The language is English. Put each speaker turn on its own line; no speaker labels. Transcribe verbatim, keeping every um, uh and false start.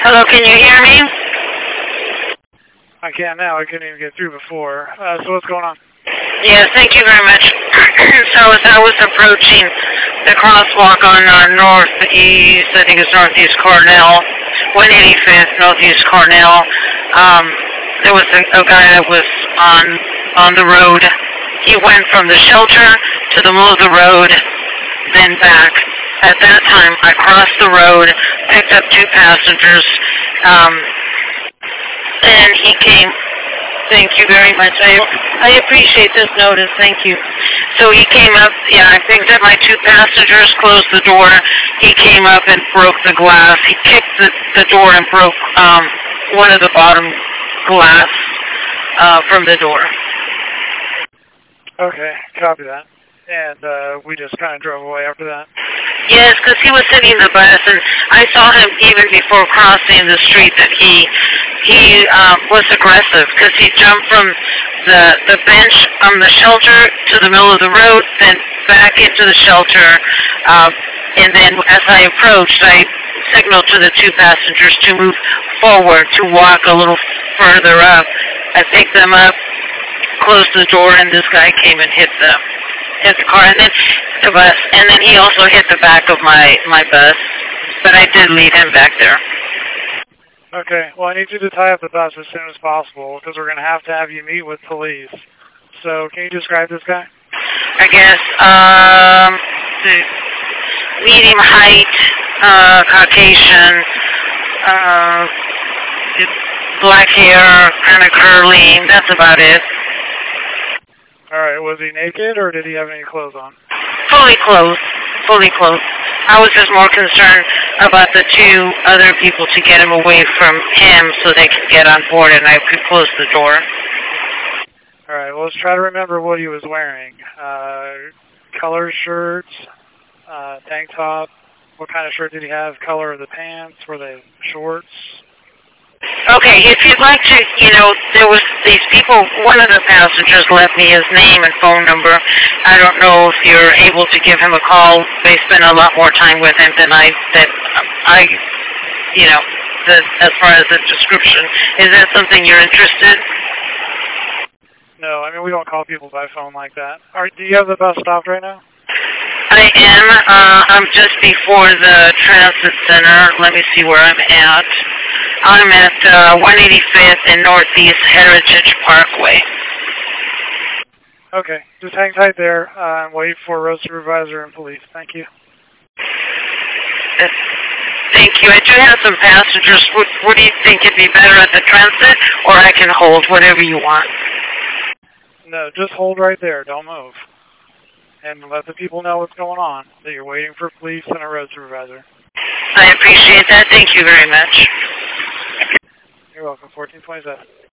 Hello, can you hear me?
I can now. I couldn't even get through before. Uh, so what's going on?
Yes, thank you very much. So as I was approaching the crosswalk on uh, northeast, I think it's northeast Cornell, one eighty-fifth northeast Cornell, um, there was a, a guy that was on on the road. He went from the shelter to the middle of the road, then back. At that time, I crossed the road, picked up two passengers, um, and he came. Thank you very much. I I appreciate this notice. Thank you. So he came up. Yeah, I picked up my two passengers, closed the door. He came up and broke the glass. He kicked the, the door and broke um, one of the bottom glass uh, from the door.
Okay, copy that. And uh, we just kind of drove away after that.
Yes, because he was sitting in the bus, and I saw him even before crossing the street that he he um, was aggressive because he jumped from the the bench on the shelter to the middle of the road, then back into the shelter, uh, and then as I approached, I signaled to the two passengers to move forward, to walk a little further up. I picked them up, closed the door, and this guy came and hit them. Hit the car, and then the bus, and then he also hit the back of my, my bus, but I did leave him back there.
Okay, well, I need you to tie up the bus as soon as possible, because we're going to have to have you meet with police. So, can you describe this guy?
I guess, um, medium height, uh, Caucasian, uh, black hair, kind of curly, that's about it.
All right, was he naked, or did he have any clothes on?
Fully clothed. Fully clothed. I was just more concerned about the two other people to get him away from him so they could get on board and I could close the door.
All right, well, let's try to remember what he was wearing. Uh, color shirts, uh, tank top. What kind of shirt did he have? Color of the pants? Were they shorts?
Okay, if you'd like to, you know, there was these people, one of the passengers left me his name and phone number. I don't know if you're able to give him a call. They spent a lot more time with him than I, that I, you know, the, as far as the description. Is that something you're interested?
No, I mean, we don't call people by phone like that. Are, do you have the bus stopped right now?
I am. Uh, I'm just before the transit center. Let me see where I'm at. I'm at uh, one eighty-fifth and Northeast Heritage Parkway.
Okay, just hang tight there uh, and wait for road supervisor and police. Thank you.
Uh, thank you. I do have some passengers. What, what do you think? It'd be better at the transit, or I can hold, whatever you want?
No, just hold right there. Don't move. And let the people know what's going on, that you're waiting for police and a road supervisor.
I appreciate that. Thank you very much.
You're welcome. fourteen twenty-seven.